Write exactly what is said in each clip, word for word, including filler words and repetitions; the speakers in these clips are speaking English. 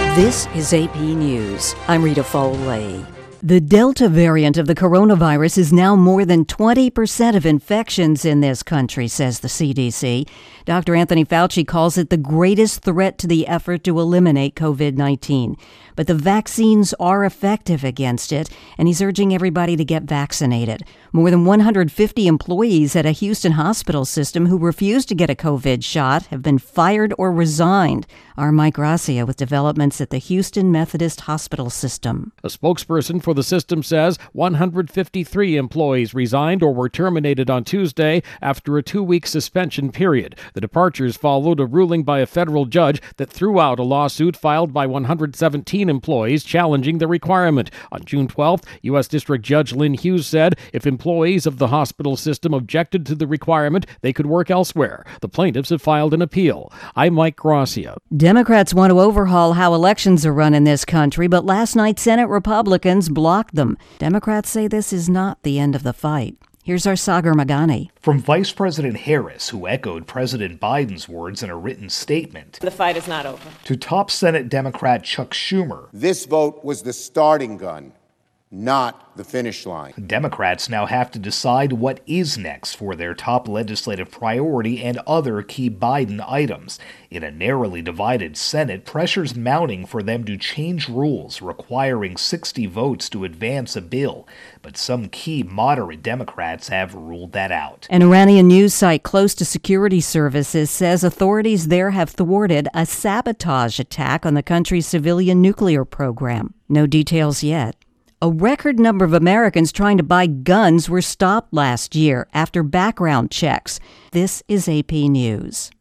This is A P News. I'm Rita Foley. The Delta variant of the coronavirus is now more than twenty percent of infections in this country, says the C D C. Doctor Anthony Fauci calls it the greatest threat to the effort to eliminate covid nineteen. But the vaccines are effective against it, and he's urging everybody to get vaccinated. More than one hundred fifty employees at a Houston hospital system who refused to get a COVID shot have been fired or resigned. Our Mike Gracia with developments at the Houston Methodist Hospital System. A spokesperson for the system says one hundred fifty-three employees resigned or were terminated on Tuesday after a two-week suspension period. The departures followed a ruling by a federal judge that threw out a lawsuit filed by one hundred seventeen employees challenging the requirement. On June twelfth, U S District Judge Lynn Hughes said if employees of the hospital system objected to the requirement, they could work elsewhere. The plaintiffs have filed an appeal. I'm Mike Gracia. Democrats want to overhaul how elections are run in this country, but last night Senate Republicans blocked them. Democrats say this is not the end of the fight. Here's our Sagar Magani. From Vice President Harris, who echoed President Biden's words in a written statement. The fight is not over. To top Senate Democrat Chuck Schumer. This vote was the starting gun, not the finish line. Democrats now have to decide what is next for their top legislative priority and other key Biden items. In a narrowly divided Senate, pressure's mounting for them to change rules requiring sixty votes to advance a bill. But some key moderate Democrats have ruled that out. An Iranian news site close to security services says authorities there have thwarted a sabotage attack on the country's civilian nuclear program. No details yet. A record number of Americans trying to buy guns were stopped last year after background checks. This is A P News.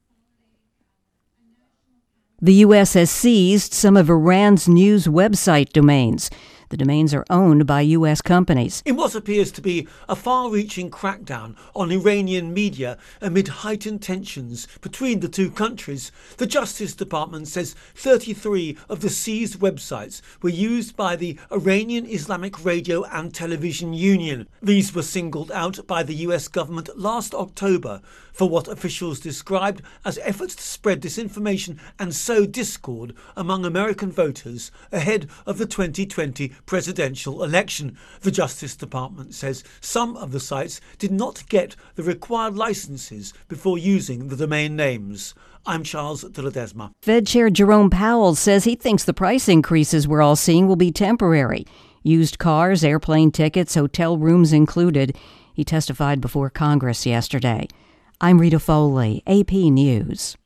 The U S has seized some of Iran's news website domains. The domains are owned by U S companies. In what appears to be a far-reaching crackdown on Iranian media amid heightened tensions between the two countries, the Justice Department says thirty-three of the seized websites were used by the Iranian Islamic Radio and Television Union. These were singled out by the U S government last October for what officials described as efforts to spread disinformation and sow discord among American voters ahead of the twenty twenty presidential election. The Justice Department says some of the sites did not get the required licenses before using the domain names. I'm Charles de Ledesma. Fed Chair Jerome Powell says he thinks the price increases we're all seeing will be temporary. Used cars, airplane tickets, hotel rooms included. He testified before Congress yesterday. I'm Rita Foley, A P News.